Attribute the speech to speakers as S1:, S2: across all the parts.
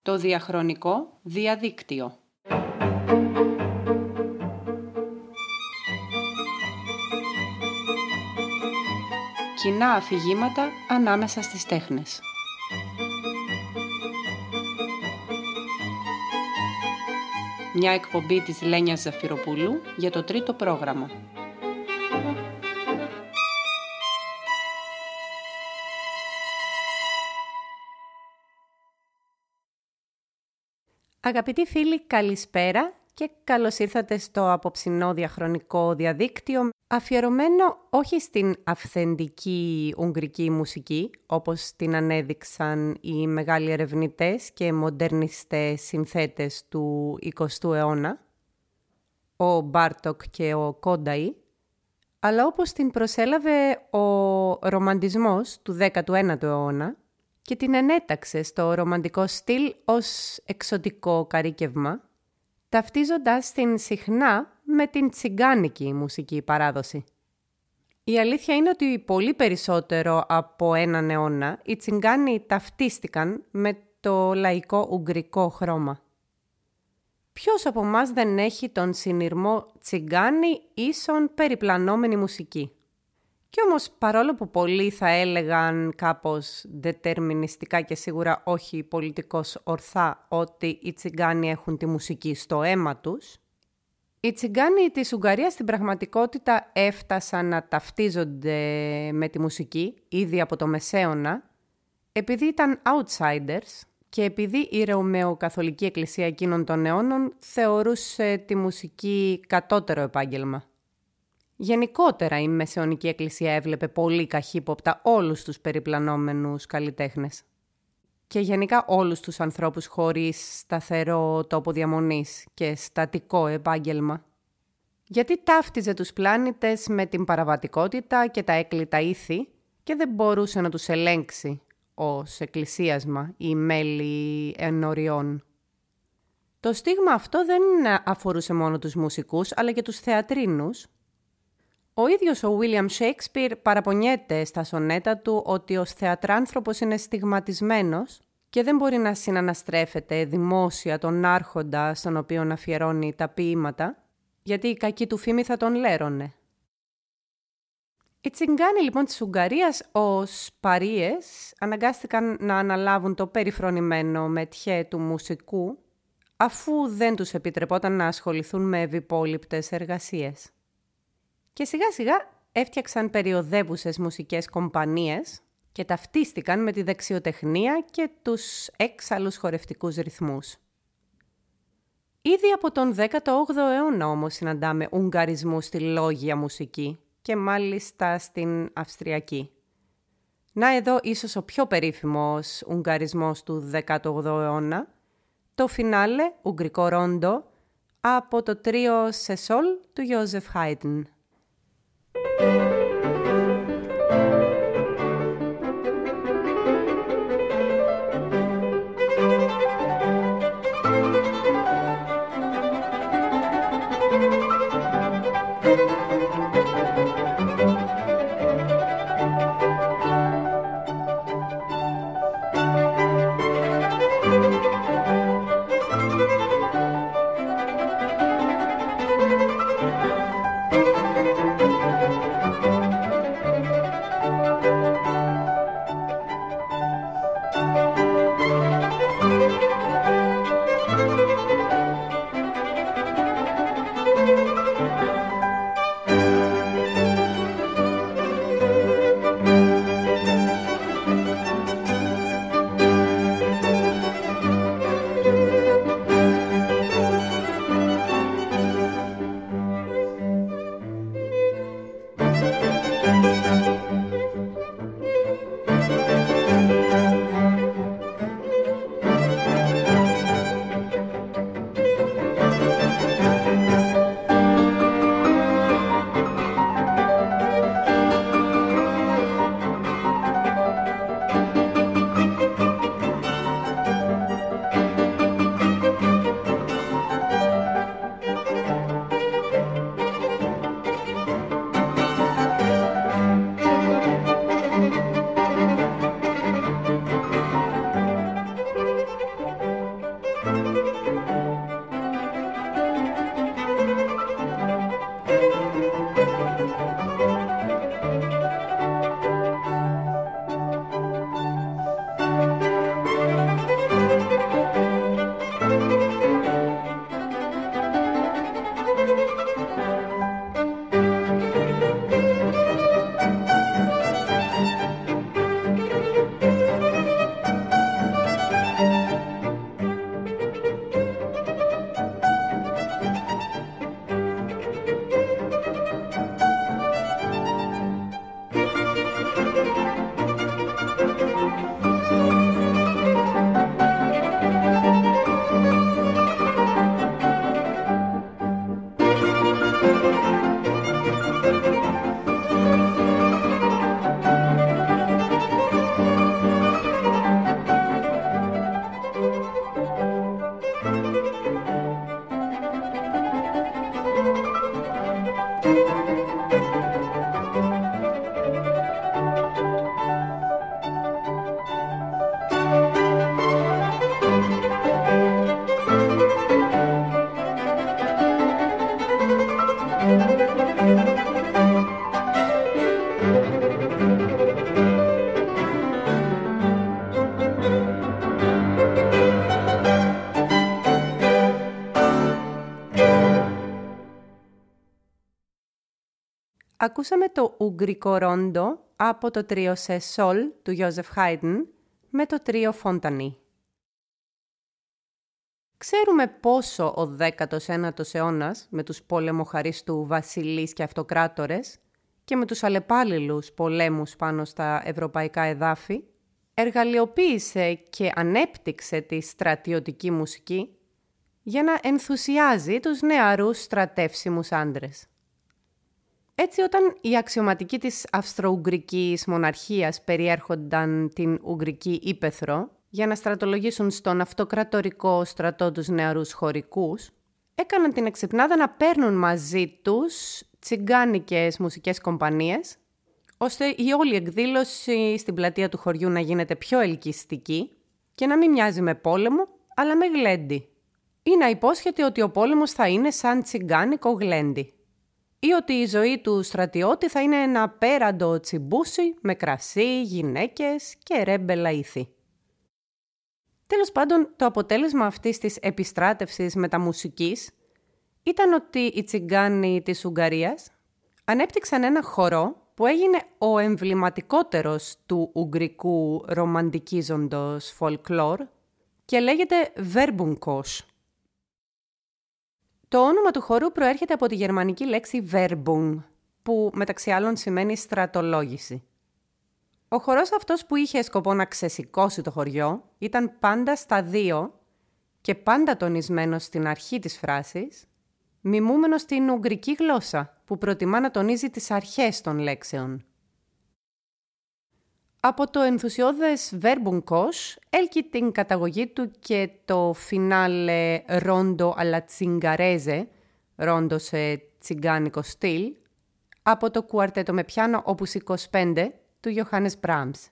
S1: Το διαχρονικό διαδίκτυο. Κοινά αφηγήματα ανάμεσα στις τέχνες. Μια εκπομπή της Λένιας Ζαφυροπούλου για το τρίτο πρόγραμμα.
S2: Αγαπητοί φίλοι, καλησπέρα και καλώς ήρθατε στο απόψινό διαχρονικό διαδίκτυο, αφιερωμένο όχι στην αυθεντική ουγγρική μουσική, όπως την ανέδειξαν οι μεγάλοι ερευνητές και μοντερνιστές συνθέτες του 20ου αιώνα, ο Μπάρτοκ και ο Κόνταη, αλλά όπως την προσέλαβε ο ρομαντισμός του 19ου αιώνα, και την ενέταξε στο ρομαντικό στυλ ως εξωτικό καρύκευμα, ταυτίζοντας την συχνά με την τσιγκάνικη μουσική παράδοση. Η αλήθεια είναι ότι πολύ περισσότερο από έναν αιώνα οι τσιγκάνοι ταυτίστηκαν με το λαϊκό ουγγρικό χρώμα. Ποιος από εμάς δεν έχει τον συνειρμό τσιγκάνι ίσον περιπλανόμενη μουσική? Κι όμως, παρόλο που πολλοί θα έλεγαν κάπως δετερμινιστικά και σίγουρα όχι πολιτικώς ορθά ότι οι τσιγκάνοι έχουν τη μουσική στο αίμα τους, οι τσιγκάνοι της Ουγγαρίας στην πραγματικότητα έφτασαν να ταυτίζονται με τη μουσική ήδη από το Μεσαίωνα, επειδή ήταν outsiders και επειδή η Ρωμαιοκαθολική Εκκλησία εκείνων των αιώνων θεωρούσε τη μουσική κατώτερο επάγγελμα. Γενικότερα η Μεσαιωνική Εκκλησία έβλεπε πολύ καχύποπτα όλους τους περιπλανόμενους καλλιτέχνες και γενικά όλους τους ανθρώπους χωρίς σταθερό τόπο διαμονής και στατικό επάγγελμα. Γιατί ταύτιζε τους πλάνητες με την παραβατικότητα και τα έκλητα ήθη και δεν μπορούσε να τους ελέγξει ως εκκλησίασμα ή μέλη ενωριών. Το στίγμα αυτό δεν αφορούσε μόνο τους μουσικούς αλλά και τους θεατρίνους. Ο ίδιος ο William Shakespeare παραπονιέται στα σονέτα του ότι ο θεατράνθρωπος είναι στιγματισμένος και δεν μπορεί να συναναστρέφεται δημόσια τον άρχοντα στον οποίο αφιερώνει τα ποίηματα, γιατί η κακή του φήμη θα τον λέρωνε. Οι τσιγκάνοι λοιπόν της Ουγγαρίας ως παρείες αναγκάστηκαν να αναλάβουν το περιφρονημένο μετιέ του μουσικού, αφού δεν τους επιτρεπόταν να ασχοληθούν με ευυπόληπτες εργασίες. Και σιγά σιγά έφτιαξαν περιοδεύουσες μουσικές κομπανίες και ταυτίστηκαν με τη δεξιοτεχνία και τους έξαλλους χορευτικούς ρυθμούς. Ήδη από τον 18ο αιώνα όμως συναντάμε ουγγαρισμούς στη λόγια μουσική και μάλιστα στην Αυστριακή. Να εδώ ίσως ο πιο περίφημος ουγγαρισμός του 18ου αιώνα, το φινάλε ουγγρικό ρόντο από το τρίο σε σολ του Ιώζεφ Χάιντν. ακούσαμε το ουγγρικό ρόντο από το τρίο σε σολ του Γιώζεφ Χάιντν με το τρίο Φοντανί. Ξέρουμε πόσο ο 19ος αιώνας με τους πολεμοχαρείς του βασιλείς και αυτοκράτορες και με τους αλλεπάλληλους πολέμους πάνω στα ευρωπαϊκά εδάφη εργαλειοποίησε και ανέπτυξε τη στρατιωτική μουσική για να ενθουσιάζει τους νεαρούς στρατεύσιμους άντρες. Έτσι, όταν οι αξιωματικοί της Αυστρο-Ουγγρικής μοναρχίας περιέρχονταν την Ουγγρική ύπαιθρο για να στρατολογήσουν στον αυτοκρατορικό στρατό τους νεαρούς χωρικούς, έκαναν την εξυπνάδα να παίρνουν μαζί τους τσιγκάνικες μουσικές κομπανίες, ώστε η όλη εκδήλωση στην πλατεία του χωριού να γίνεται πιο ελκυστική και να μην μοιάζει με πόλεμο, αλλά με γλέντι. Ή να υπόσχεται ότι ο πόλεμος θα είναι σαν τσιγκάνικο γλέντι. Ή ότι η ζωή του στρατιώτη θα είναι ένα απέραντο τσιμπούσι με κρασί, γυναίκες και ρέμπελα ήθη. Τέλος πάντων, το αποτέλεσμα αυτής της επιστράτευσης μεταμουσικής ήταν ότι οι τσιγκάνοι της Ουγγαρίας ανέπτυξαν ένα χορό που έγινε ο εμβληματικότερος του ουγγρικού ρομαντικίζοντος folklore και λέγεται Verbunkos. Το όνομα του χορού προέρχεται από τη γερμανική λέξη Werbung, που μεταξύ άλλων σημαίνει στρατολόγηση. Ο χορός αυτός που είχε σκοπό να ξεσηκώσει το χωριό ήταν πάντα στα δύο και πάντα τονισμένος στην αρχή της φράσης, μιμούμενος στην ουγγρική γλώσσα που προτιμά να τονίζει τις αρχές των λέξεων. Από το ενθουσιώδες Verbunkos έλκει την καταγωγή του και το φινάλε ρόντο αλλά τσιγκαρέζε, ρόντο σε τσιγκάνικο στυλ, από το κουαρτέτο με πιάνο όπους 25 του Johannes Brahms.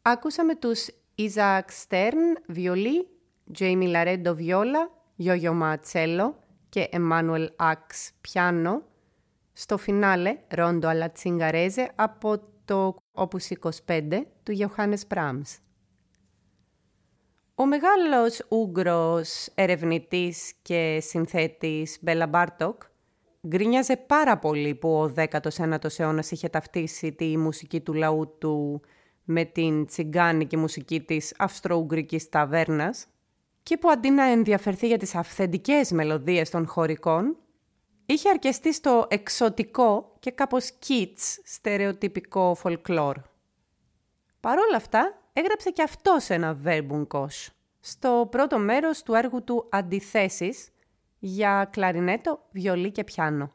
S2: Άκουσαμε τους Isaac Stern βιολί, Jamie Laredo βιόλα, Yo-Yo Ma τσέλο και Emmanuel Ax πιάνο. Στο φινάλε, Rondo alla Zingarese από το Opus 25 του Johannes Brahms. Ο μεγάλος Ούγγρος ερευνητής και συνθέτης Μπέλα Μπάρτοκ γκρίνιαζε πάρα πολύ που ο 19ος αιώνας είχε ταυτίσει τη μουσική του λαού του με την τσιγκάνικη μουσική της αυστρο-ουγγρικής ταβέρνας και που αντί να ενδιαφερθεί για τις αυθεντικές μελωδίες των χωρικών, είχε αρκεστεί στο εξωτικό και κάπως κιτς στερεοτυπικό φολκλόρ. Παρ' όλα αυτά, έγραψε και αυτός ένα Verbumkos στο πρώτο μέρος του έργου του «Αντιθέσεις» για κλαρινέτο, βιολί και πιάνο.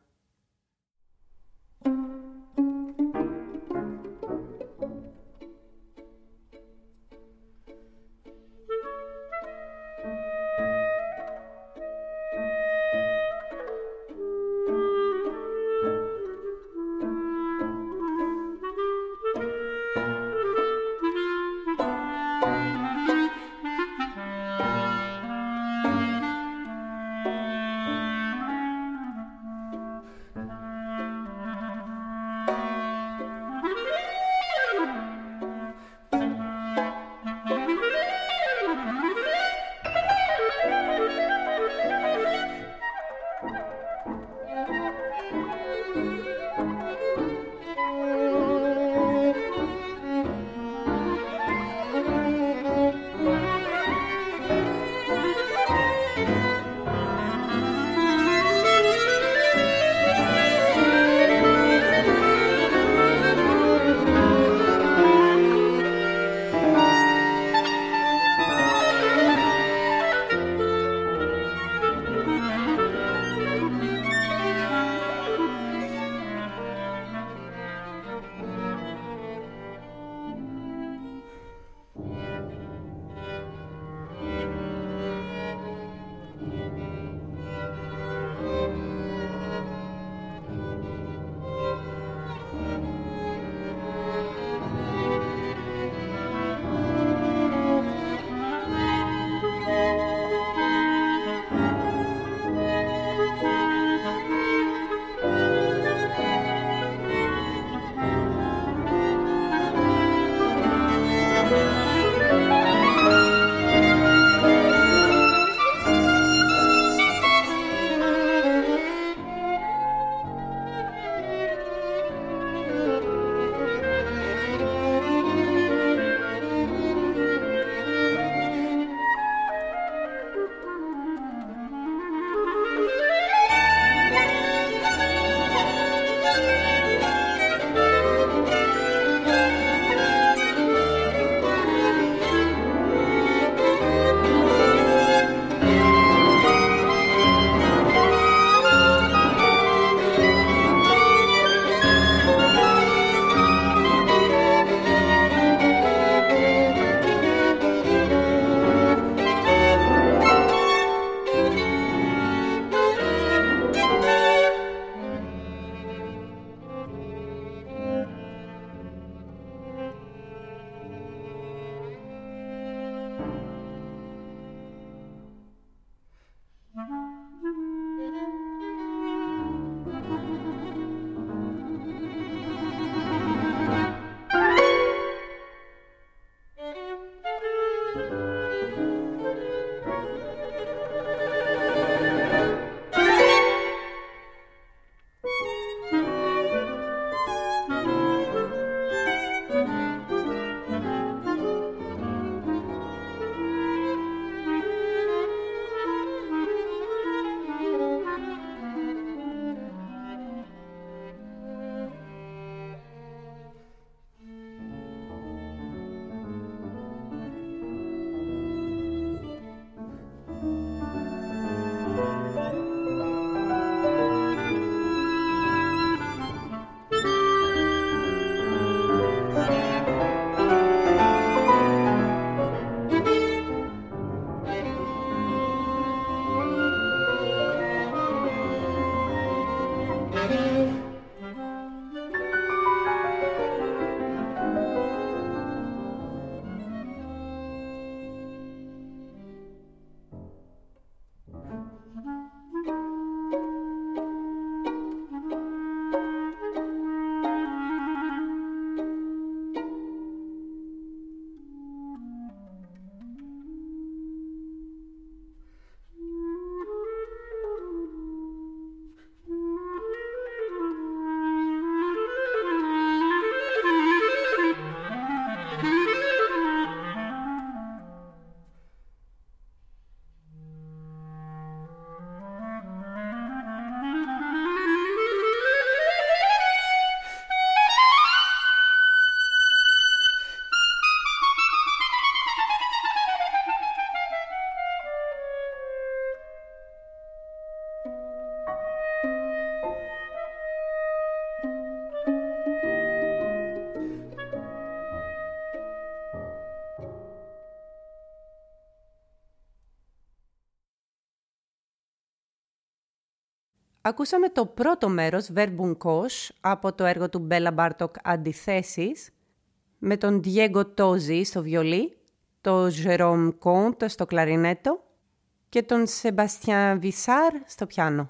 S2: Ακούσαμε το πρώτο μέρος, Verbum Cos, από το έργο του Μπέλα Μπάρτοκ «Αντιθέσεις», με τον Diego Tozzi στο βιολί, τον Jérôme Comte στο κλαρινέτο και τον Sébastien Vissard στο πιάνο.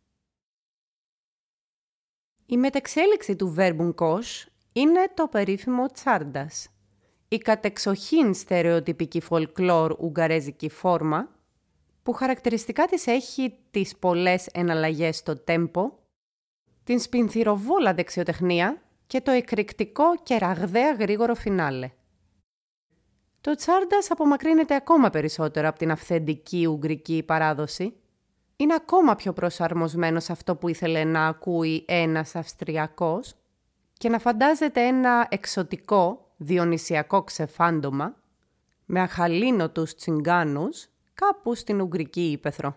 S2: Η μετεξέλιξη του Verbum Cos είναι το περίφημο τσάρντας, η κατεξοχήν στερεοτυπική φολκλόρ ουγγαρέζικη φόρμα, που χαρακτηριστικά της έχει τις πολλές εναλλαγές στο τέμπο, την σπινθυροβόλα δεξιοτεχνία και το εκρηκτικό και ραγδαία γρήγορο φινάλε. Το τσάρντας απομακρύνεται ακόμα περισσότερο από την αυθεντική ουγγρική παράδοση. Είναι ακόμα πιο προσαρμοσμένο σε αυτό που ήθελε να ακούει ένας Αυστριακός και να φαντάζεται ένα εξωτικό, διονυσιακό ξεφάντωμα με αχαλήνοτους τσιγκάνους κάπου στην Ουγγρική ύπαιθρο.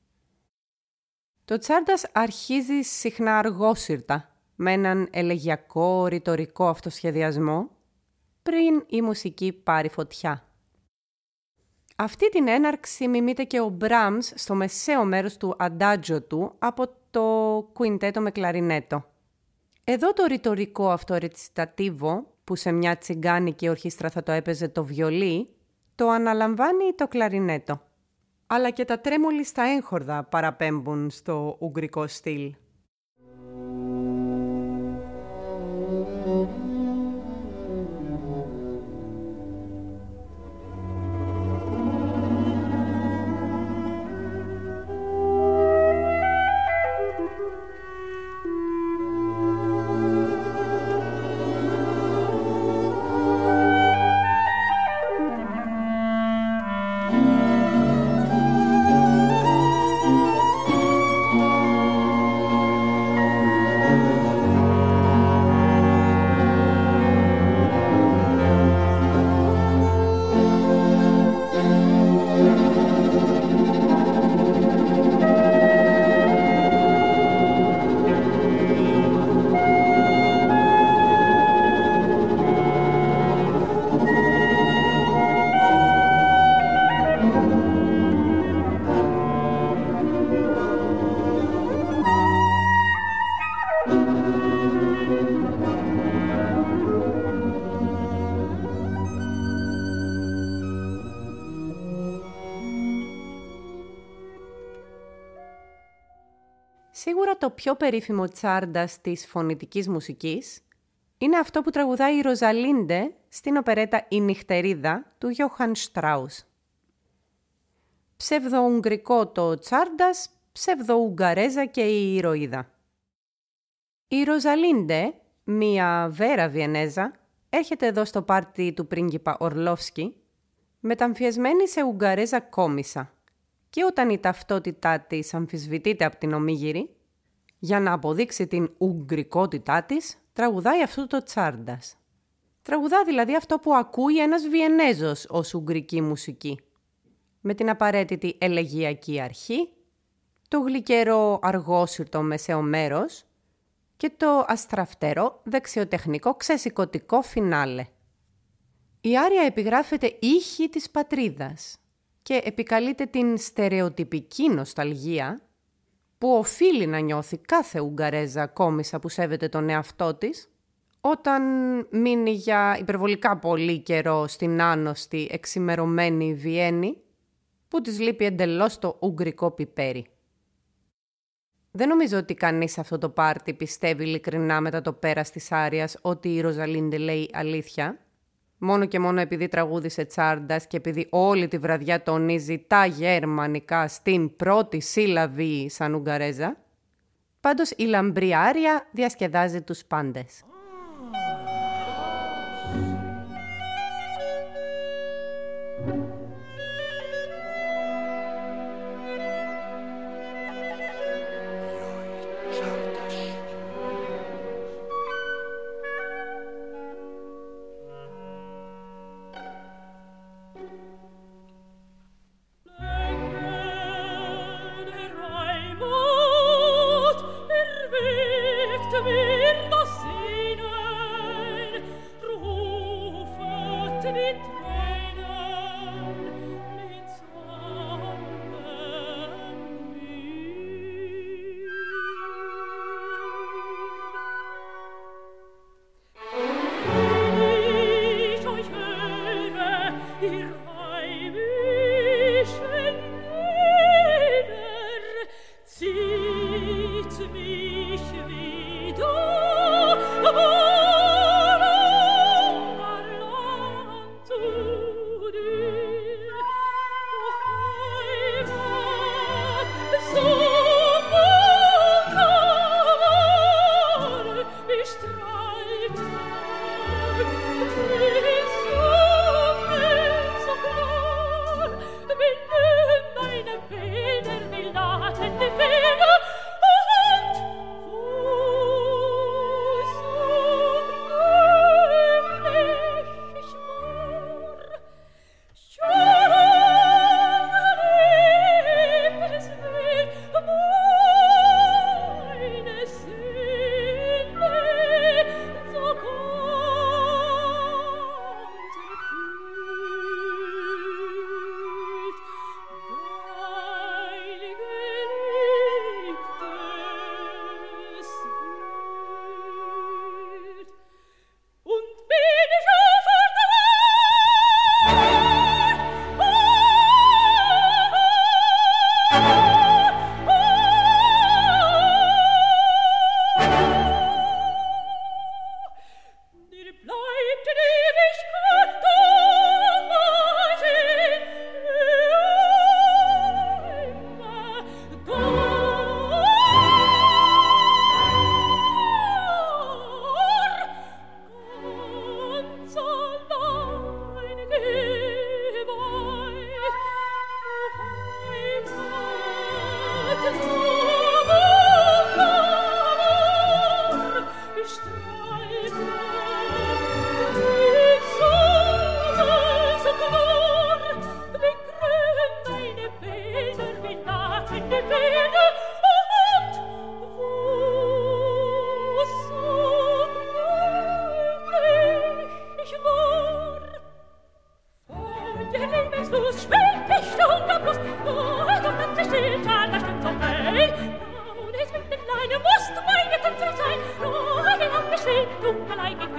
S2: Το τσάρντας αρχίζει συχνά αργόσυρτα, με έναν ελεγιακό ρητορικό αυτοσχεδιασμό, πριν η μουσική πάρει φωτιά. Αυτή την έναρξη μιμείται και ο Μπράμς στο μεσαίο μέρος του αντάτζο του από το κουιντέτο με κλαρινέτο. Εδώ το ρητορικό αυτό ρετσιτατίβο, που σε μια τσιγκάνικη ορχήστρα θα το έπαιζε το βιολί, το αναλαμβάνει το κλαρινέτο. Αλλά και τα τρέμολη στα έγχορδα παραπέμπουν στο ουγγρικό στυλ. Σίγουρα το πιο περίφημο τσάρντας της φωνητικής μουσικής είναι αυτό που τραγουδάει η Ροζαλίντε στην οπερέτα «Η Νυχτερίδα» του Γιώχαν Στράους. Ψευδοουγγρικό το τσάρντας, ψευδοουγγαρέζα και η ηρωίδα. Η Ροζαλίντε, μία βέρα Βιενέζα, έρχεται εδώ στο πάρτι του πρίγκιπα Ορλόφσκι, μεταμφιεσμένη σε ουγγαρέζα κόμισσα, και όταν η ταυτότητά της αμφισβητείται από την ομίγυρη, για να αποδείξει την ουγγρικότητά της, τραγουδάει αυτό το τσάρντας. Τραγουδά δηλαδή αυτό που ακούει ένας Βιενέζος ως ουγγρική μουσική, με την απαραίτητη ελεγιακή αρχή, το γλυκερό αργόσυρτο μεσαίο μέρος και το αστραφτερό δεξιοτεχνικό ξεσηκωτικό φινάλε. Η άρια επιγράφεται ήχη της πατρίδας και επικαλείται την στερεοτυπική νοσταλγία που οφείλει να νιώθει κάθε Ουγγαρέζα κόμισσα που σέβεται τον εαυτό της, όταν μείνει για υπερβολικά πολύ καιρό στην άnosτη εξημερωμένη Βιέννη, που της λείπει εντελώς το ουγγρικό πιπέρι. Δεν νομίζω ότι κανείς σε αυτό το πάρτι πιστεύει ειλικρινά μετά το πέρας της άριας ότι η Ροζαλίντε λέει αλήθεια, μόνο και μόνο επειδή τραγούδισε τσάρντας και επειδή όλη τη βραδιά τονίζει τα γερμανικά στην πρώτη σύλλαβη σαν Ουγγαρέζα. Πάντως η λαμπρή άρια διασκεδάζει τους πάντες.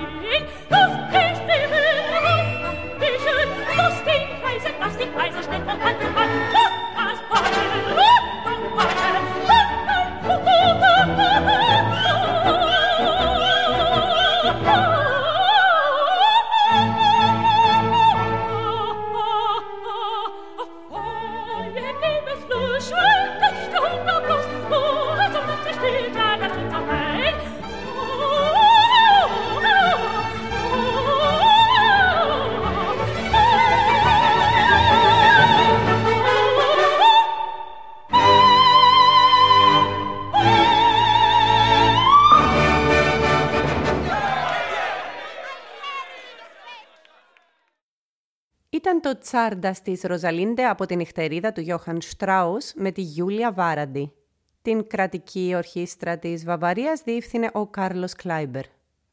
S2: Ήταν το Τσάρντας της Ροζαλίντε από την νυχτερίδα του Γιώχαν Στράους με τη Γιούλια Βάραντι. Την κρατική ορχήστρα της Βαβαρίας διεύθυνε ο Κάρλος Κλάιμπερ.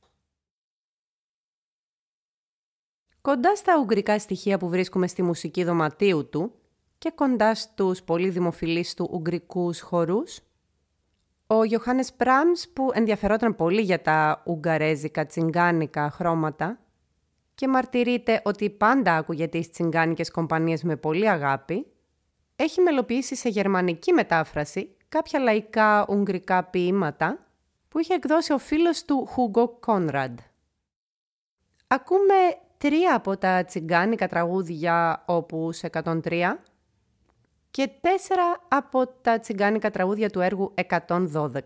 S2: Κοντά στα ουγγρικά στοιχεία που βρίσκουμε στη μουσική δωματίου του και κοντά στους πολύ δημοφιλείς του ουγγρικούς χορούς, ο Ιωάννης Μπράμς, που ενδιαφερόταν πολύ για τα ουγγαρέζικα τσιγκάνικα χρώματα και μαρτυρείται ότι πάντα άκουγε τις τσιγκάνικες κομπανίες με πολύ αγάπη, έχει μελοποιήσει σε γερμανική μετάφραση κάποια λαϊκά ουγγρικά ποίηματα που είχε εκδώσει ο φίλος του Χούγκο Κόνραντ. Ακούμε 3 από τα τσιγκάνικα τραγούδια Opus 103 και 4 από τα τσιγκάνικα τραγούδια του έργου 112.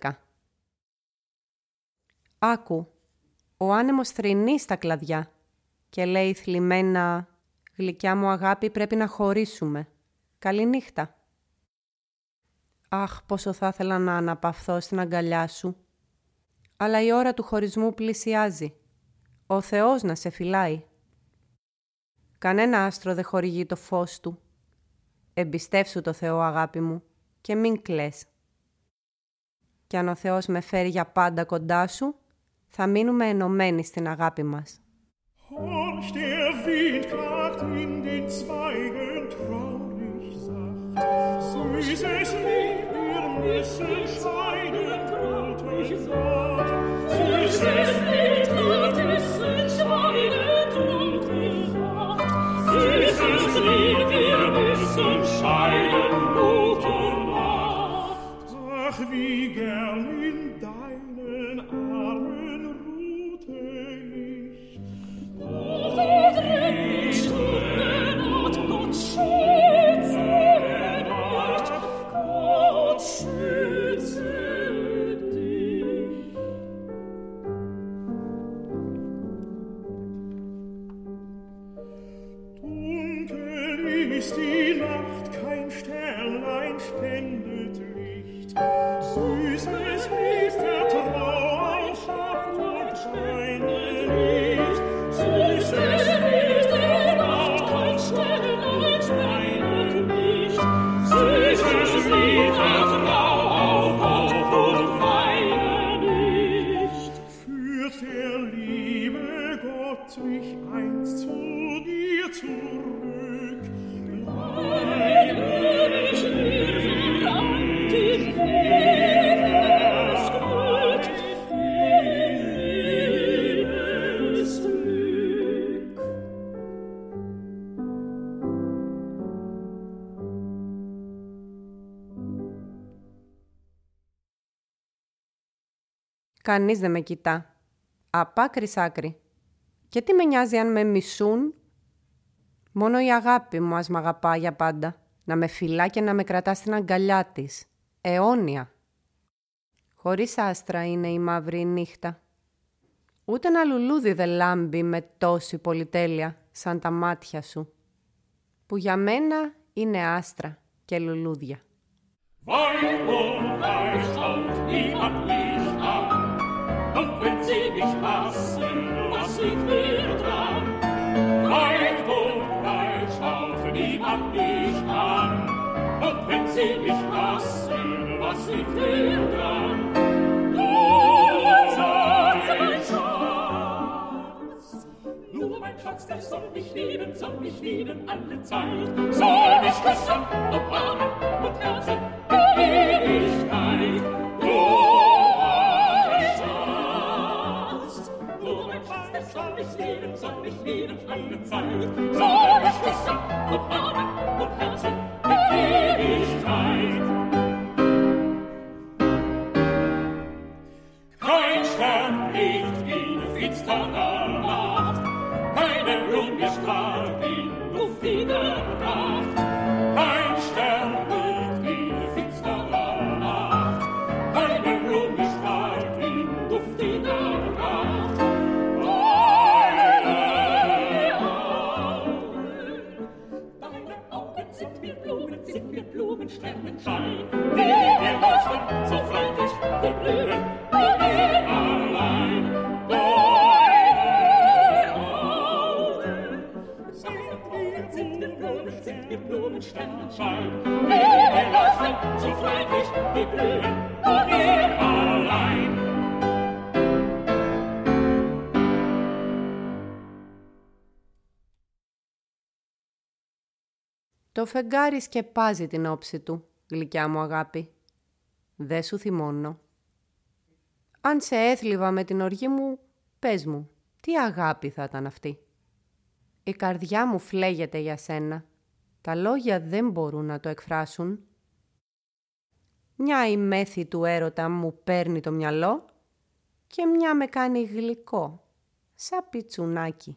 S2: Άκου, ο άνεμος θρηνεί στα κλαδιά και λέει θλιμμένα «Γλυκιά μου αγάπη, πρέπει να χωρίσουμε. Καληνύχτα». Αχ, πόσο θα ήθελα να αναπαυθώ στην αγκαλιά σου. Αλλά η ώρα του χωρισμού πλησιάζει. Ο Θεός να σε φυλάει. Κανένα άστρο δεν χορηγεί το φως του. Εμπιστεύσου το Θεό, αγάπη μου, και μην κλαις. Κι αν ο Θεός με φέρει για πάντα κοντά σου, θα μείνουμε ενωμένοι στην αγάπη μας.
S3: Horch, der Wind klagt in den Zweigen traurig sacht. Süßes Lied, wir müssen scheiden, traurig sacht. Süßes Lied, wir müssen scheiden, traurig sacht. Süßes Lied, wir müssen scheiden, gute Nacht. Ach, wie gern in deinen Armen ruhte ich. Gott schütze dich, Gott schütze dich. Dunkel ist die Nacht, kein Sternlein spendet Licht. Süßes Lied, vertrau auf Schatten und Scheine nicht. Süßes Lied, der Nacht, kein Sternlein spendet Licht. Süßes Lied, vertrau auf Gott und weine nicht. Führt der liebe Gott mich einst zu dir zurück. Bleibe ich mir verlangt in Liebesglück, in Liebesglück.
S2: Κανείς δεν με κοιτά. Απ' άκρη σ' άκρη. Και τι με νοιάζει αν με μισούν. Μόνο η αγάπη μου ας μ' αγαπά για πάντα. Να με φυλά και να με κρατά στην αγκαλιά της. Αιώνια. Χωρίς άστρα είναι η μαύρη νύχτα. Ούτε ένα λουλούδι δεν λάμπει με τόση πολυτέλεια σαν τα μάτια σου. Που για μένα είναι άστρα και λουλούδια.
S3: Weit und weit schaut niemand mich an. Und wenn sie mich hassen, was liegt mir dran? Weit und weit schaut niemand mich an. Und wenn sie mich hassen, was liegt mir dran? Du, mein Schatz, nur mein Schatz, der soll mich lieben alle Zeit. Soll mich küssen, umarmen und herzen in Ewigkeit. Du, mein Schatz, nur mein Schatz, soll ich lieben alle Zeit. Soll ich wissen, ob Arme und Herzen in Ewigkeit. Kein Stern liegt wie eine finstere Nacht, keine Blume strahlt wie duftige Nacht. Kein Stern liegt wie eine finstere Nacht, keine Blume strahlt wie duftige Nacht. Deine Augen sind wie Blumensternenschein, die mir leuchten, so freundlich, die blühen bei mir allein. Sind wie Blumensternenschein, die mir leuchten, so freundlich, die blühen bei mir allein.
S2: Το φεγγάρι σκεπάζει την όψη του, γλυκιά μου αγάπη. Δε σου θυμώνω. Αν σε έθλιβα με την οργή μου, πες μου, τι αγάπη θα ήταν αυτή. Η καρδιά μου φλέγεται για σένα. Τα λόγια δεν μπορούν να το εκφράσουν. Μια η μέθη του έρωτα μου παίρνει το μυαλό και μια με κάνει γλυκό, σαν πιτσουνάκι.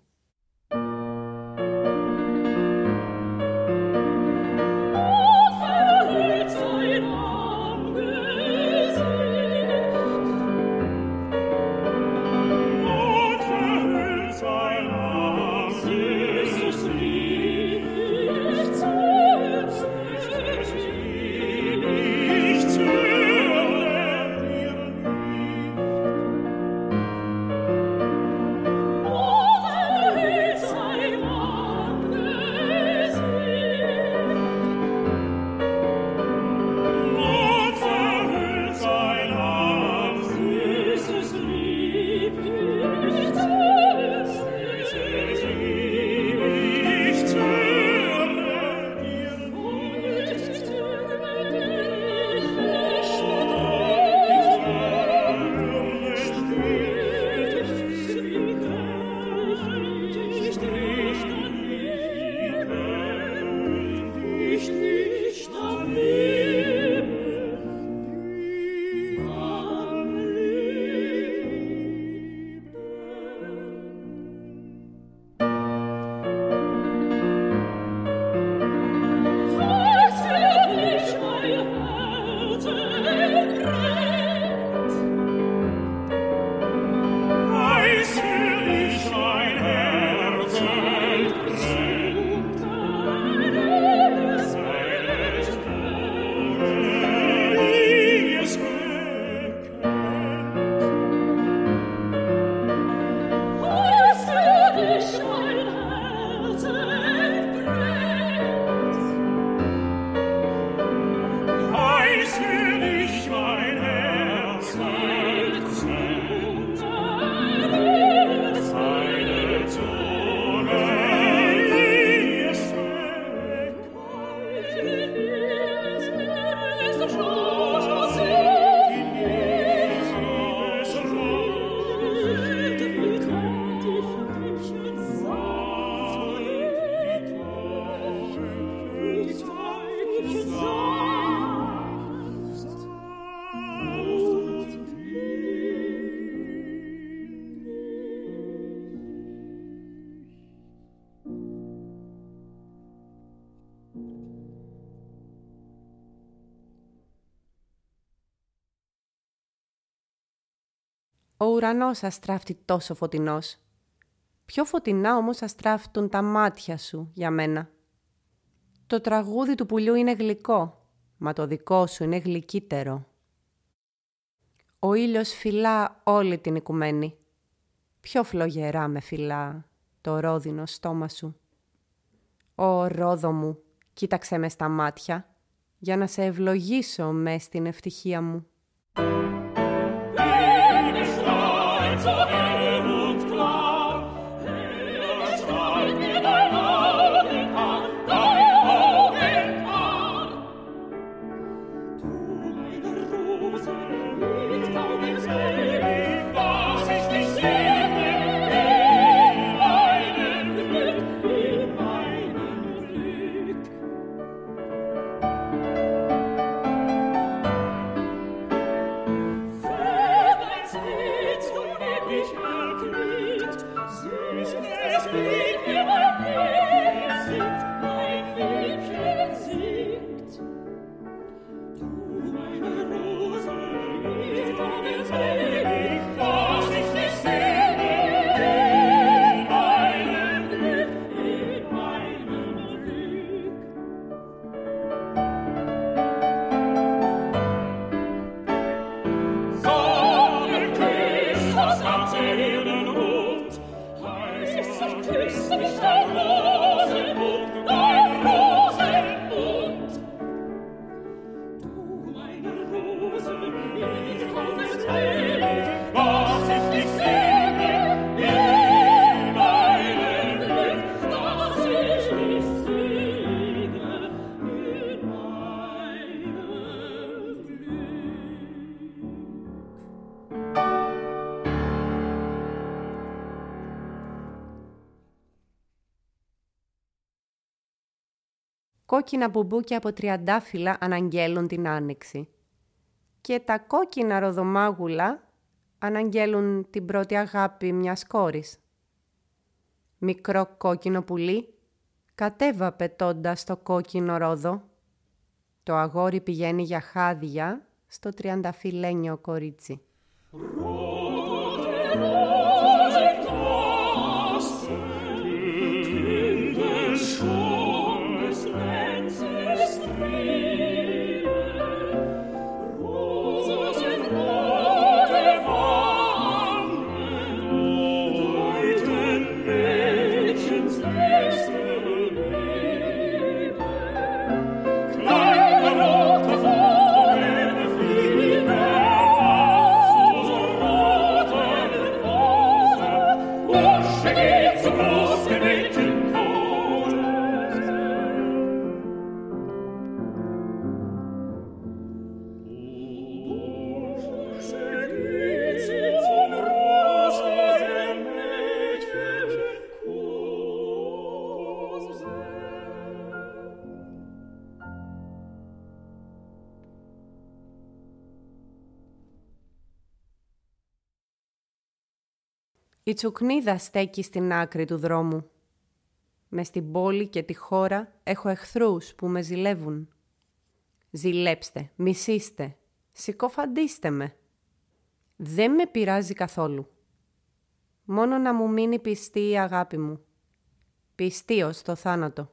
S2: Ο ουρανός αστράφτει τόσο φωτεινός. Πιο φωτεινά όμως αστράφτουν τα μάτια σου για μένα. Το τραγούδι του πουλιού είναι γλυκό, μα το δικό σου είναι γλυκύτερο. Ο ήλιος φυλά όλη την οικουμένη. Πιο φλογερά με φυλά το ρόδινο στόμα σου. Ω ρόδο μου, κοίταξε με στα μάτια, για να σε ευλογήσω μες στην ευτυχία μου.
S3: Was ich dich sehne,
S2: Κόκκινα μπουμπούκια από τριαντάφυλλα αναγγέλουν την άνοιξη. Και τα κόκκινα ροδομάγουλα αναγγέλουν την πρώτη αγάπη μιας κόρης. Μικρό κόκκινο πουλί κατέβα πετώντας το κόκκινο ρόδο. Το αγόρι πηγαίνει για χάδια στο τριανταφυλλένιο κορίτσι. Η τσουκνίδα στέκει στην άκρη του δρόμου. Μες στην πόλη και τη χώρα έχω εχθρούς που με ζηλεύουν. Ζηλέψτε, μισήστε, συκοφαντήστε με. Δεν με πειράζει καθόλου. Μόνο να μου μείνει πιστή η αγάπη μου. Πιστή ως το θάνατο.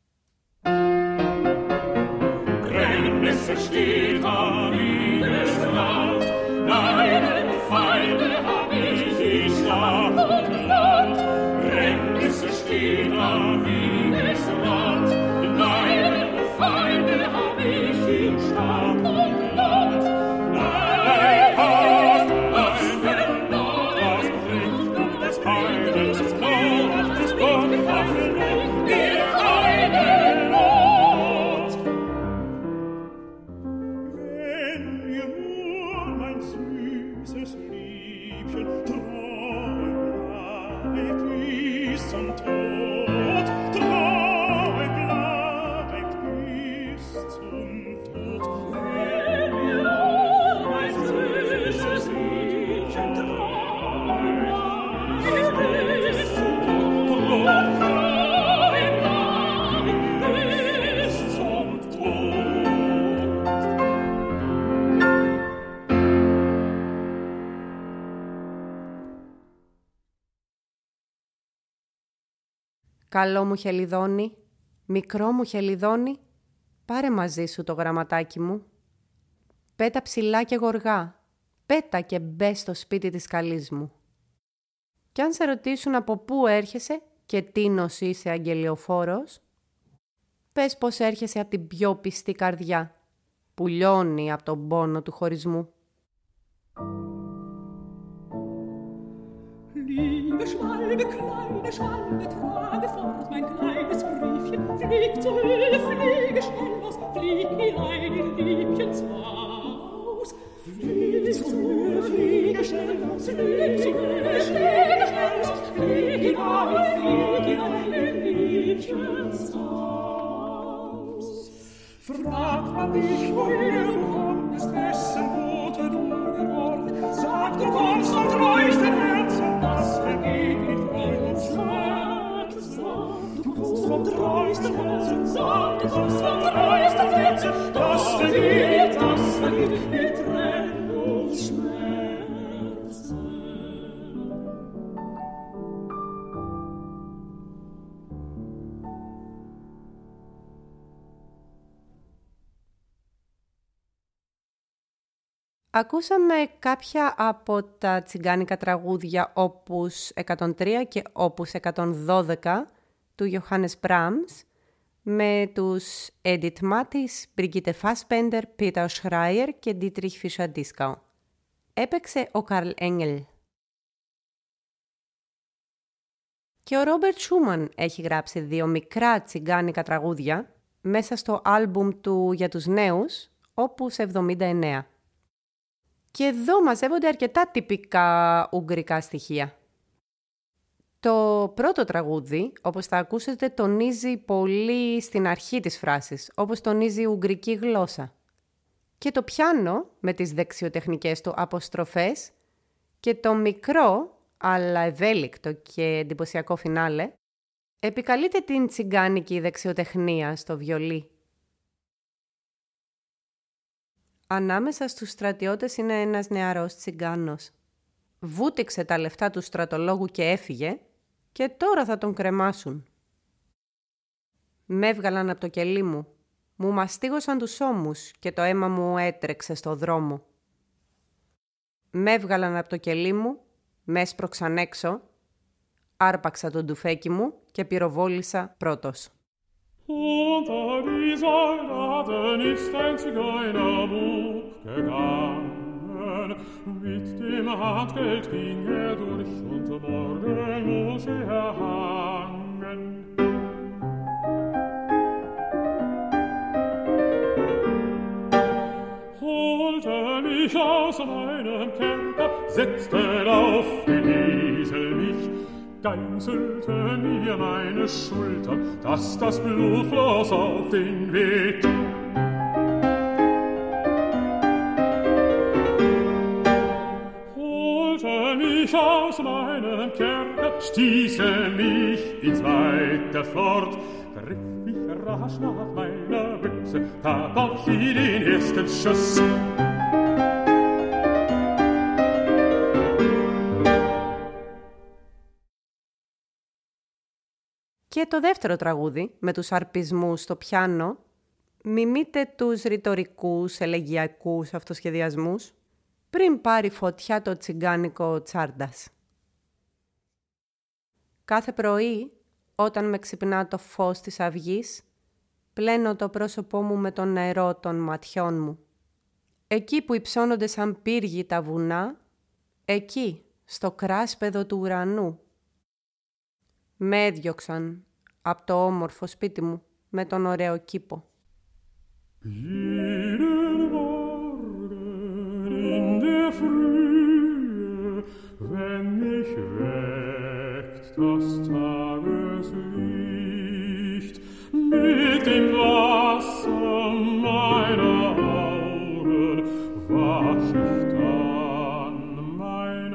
S2: Καλό μου χελιδόνι, μικρό μου χελιδόνι, πάρε μαζί σου το γραμματάκι μου. Πέτα ψηλά και γοργά, πέτα και μπες στο σπίτι της καλής μου. Κι αν σε ρωτήσουν από πού έρχεσαι και τίνος είσαι αγγελιοφόρος, πες πως έρχεσαι από την πιο πιστή καρδιά, που λιώνει από τον πόνο του χωρισμού.
S4: Liebe Schwalbe, kleine Schwalbe, trage fort mein kleines Briefchen. Flieg zur Höhe, fliege schnell los, flieg hinein in Liebchens Haus. Flieg zur Höhe, fliege schnell los, flieg zur Höhe, fliege schnell los, flieg hinein in Liebchens Haus. Fragt man dich, woher du kommst, wessen Bote du geworden, sag, du kommst und treuchst dein Herz, und das vergeht mit Freud und Schmerz. vom treuesten Herzen, sagt es uns vom treuesten Herzen, das vergeht, wir trennen uns Schmerzen.
S2: Ακούσαμε κάποια από τα τσιγκάνικα τραγούδια Opus 103 και Opus 112 του Johannes Brahms με τους Edith Mathis, Brigitte Fassbender, Peter Schreier και Dietrich Fischer-Dieskau. Έπαιξε ο Karl Engel. Και ο Robert Schumann έχει γράψει 2 μικρά τσιγκάνικα τραγούδια μέσα στο άλμπουμ του για τους νέους, Opus 79. Και εδώ μαζεύονται αρκετά τυπικά ουγγρικά στοιχεία. Το πρώτο τραγούδι, όπως θα ακούσετε, τονίζει πολύ στην αρχή της φράσης, όπως τονίζει η ουγγρική γλώσσα. Και το πιάνο, με τις δεξιοτεχνικές του αποστροφές, και το μικρό, αλλά ευέλικτο και εντυπωσιακό φινάλε, επικαλείται την τσιγκάνικη δεξιοτεχνία στο βιολί. Ανάμεσα στους στρατιώτες είναι ένας νεαρός τσιγκάνος. Βούτυξε τα λεφτά του στρατολόγου και έφυγε και τώρα θα τον κρεμάσουν. Με έβγαλαν από το κελί μου, μου μαστίγωσαν τους ώμους και το αίμα μου έτρεξε στο δρόμο. Με έβγαλαν από το κελί μου, με έσπρωξαν έξω, άρπαξα το ντουφέκι μου και πυροβόλησα πρώτος.
S3: Unter die Soldaten ist ein Zigeunerbub gegangen. Mit dem Handgeld ging durch und morgen muss hangen. Holte mich aus meinem Kerker, setzte auf den Esel mich, geißelten mir meine Schultern, dass das Blut floss auf den Weg. Holte mich aus meinem Kerker, stießen mich ins Weite fort, griff ich rasch nach meiner Büchse, tat auf sie den ersten Schuss.
S2: Και το δεύτερο τραγούδι, με τους αρπισμούς στο πιάνο, μιμείται τους ρητορικούς, ελεγγυακούς αυτοσχεδιασμούς, πριν πάρει φωτιά το τσιγκάνικο τσάρντας. Κάθε πρωί, όταν με ξυπνά το φως της αυγής, πλένω το πρόσωπό μου με το νερό των ματιών μου. Εκεί που υψώνονται σαν πύργοι τα βουνά, εκεί, στο κράσπεδο του ουρανού, με έδιωξαν από το όμορφο σπίτι μου με τον ωραίο κήπο.
S3: Jeden Morgen in der Frühe, wenn mich weckt das Tageslicht, mit dem Wasser meiner Augen wasch ich dann mein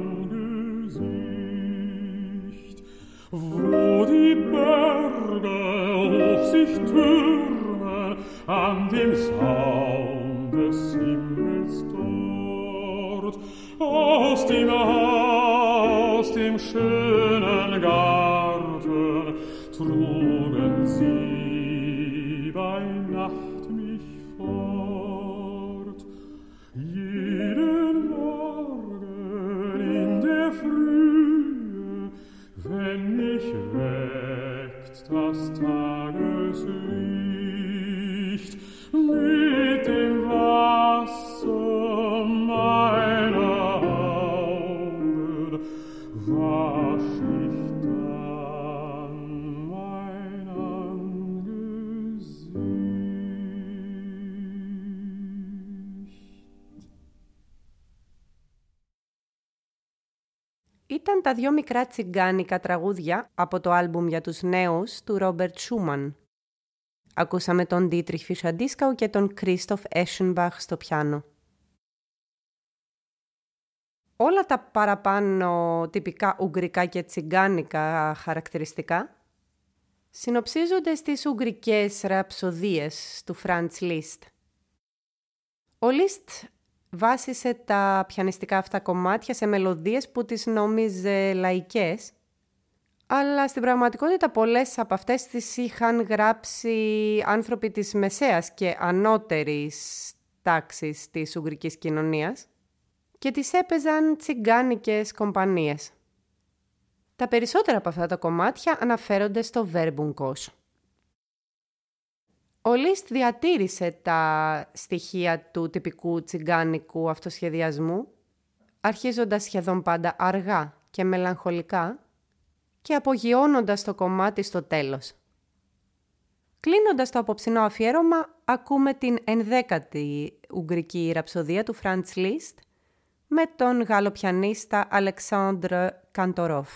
S3: Angesicht. Wo die Berge hoch sich türmen an dem Saum des Himmels dort, aus dem schönen Garten trugen sie bei Nacht mich fort. Jeden Morgen in der Frühe, wenn mich weckt das Tageslicht, mit dem Wasser meiner Augen wasch ich dann mein Angesicht.
S2: Ήταν τα 2 μικρά τσιγκάνικα τραγούδια από το άλμπουμ για τους νέους του Ρόμπερτ Σούμαν. Ακούσαμε τον Dietrich Fischer-Dieskau και τον Christoph Eschenbach στο πιάνο. Όλα τα παραπάνω τυπικά ουγγρικά και τσιγκάνικα χαρακτηριστικά συνοψίζονται στις ουγγρικές ραψοδίες του Franz Liszt. Ο Liszt βάσισε τα πιανιστικά αυτά κομμάτια σε μελωδίες που τις νόμιζε λαϊκές, αλλά στην πραγματικότητα πολλές από αυτές τις είχαν γράψει άνθρωποι της μεσαίας και ανώτερης τάξης της ουγγρικής κοινωνίας και τις έπαιζαν τσιγκάνικες κομπανίες. Τα περισσότερα από αυτά τα κομμάτια αναφέρονται στο Verbumkos. Ο Liszt διατήρησε τα στοιχεία του τυπικού τσιγκάνικου αυτοσχεδιασμού, αρχίζοντας σχεδόν πάντα αργά και μελαγχολικά και απογειώνοντας το κομμάτι στο τέλος. Κλείνοντας το απόψινό αφιέρωμα, ακούμε την 11η ουγγρική ραψοδία του Franz Liszt με τον Γάλλο πιανίστα Alexandre Kantorov.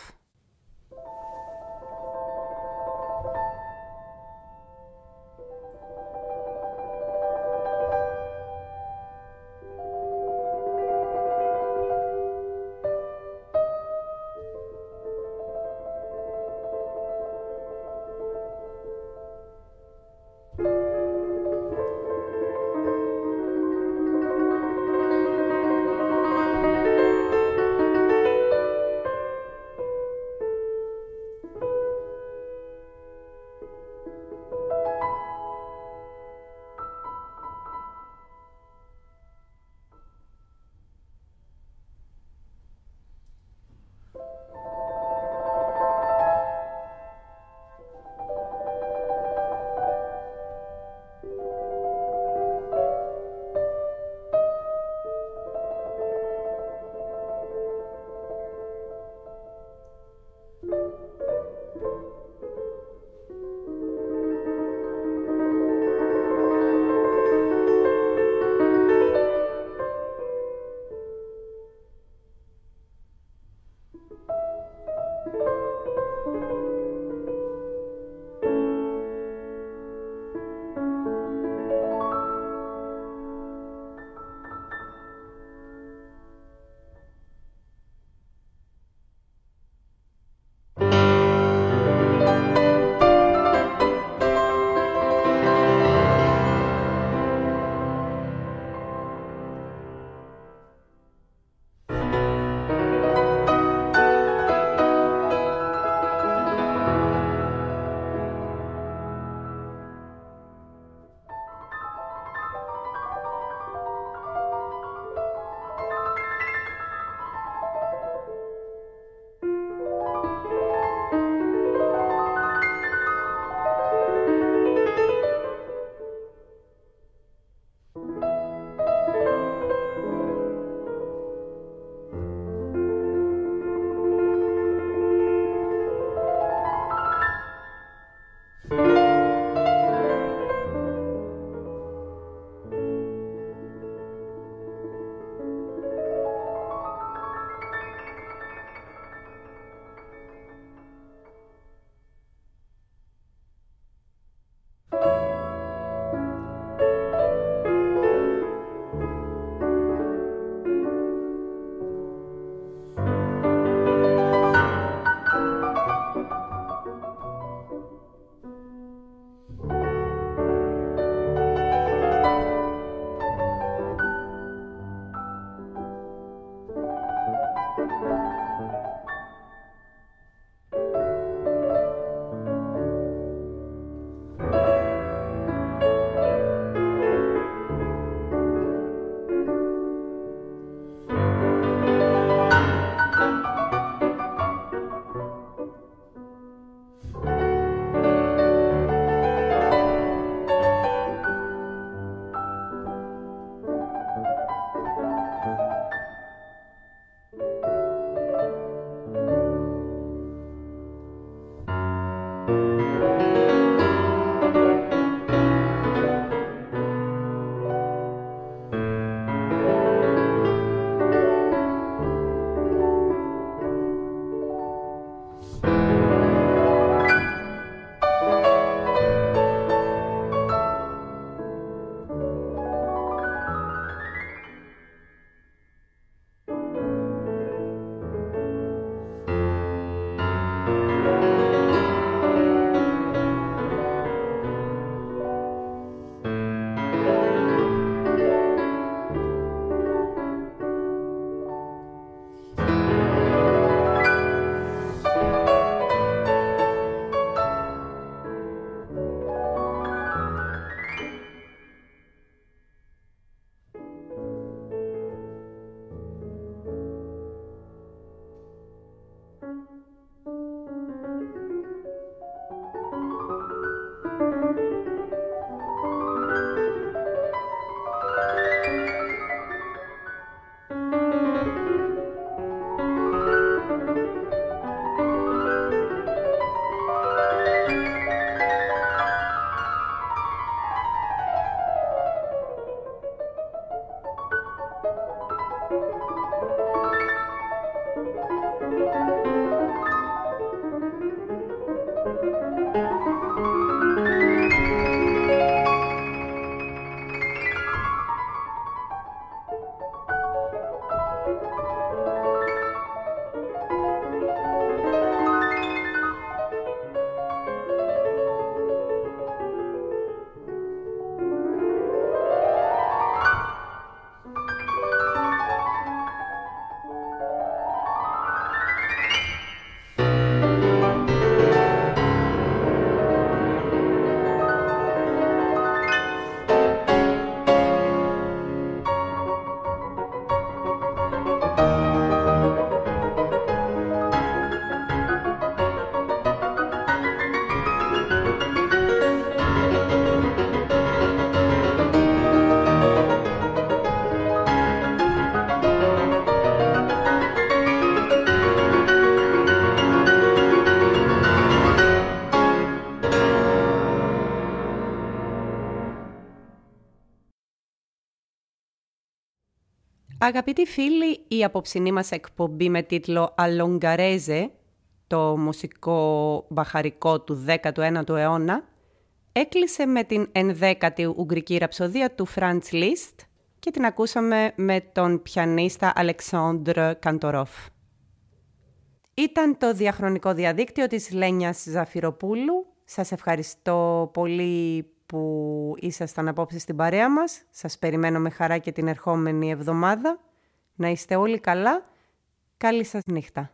S2: Αγαπητοί φίλοι, η απόψινή μας εκπομπή με τίτλο «Αλογκαρέζε», το μουσικό μπαχαρικό του 19ου αιώνα, έκλεισε με την 11η Ουγγρική ραψοδία του Φραντς Λίστ και την ακούσαμε με τον πιανίστα Αλεξάνδρ Καντορόφ. Ήταν το διαχρονικό διαδίκτυο της Λένιας Ζαφυροπούλου. Σας ευχαριστώ πολύ που ήσασταν απόψε στην παρέα μας. Σας περιμένω με χαρά και την ερχόμενη εβδομάδα. Να είστε όλοι καλά. Καλή σας νύχτα.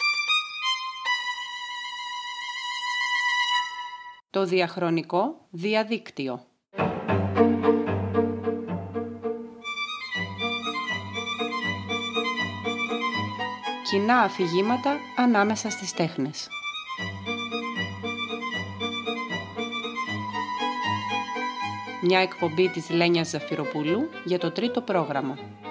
S1: Το διαχρονικό διαδίκτυο. Κοινά αφηγήματα ανάμεσα στις τέχνες. Μια εκπομπή της Λένιας Ζαφυροπούλου για το τρίτο πρόγραμμα.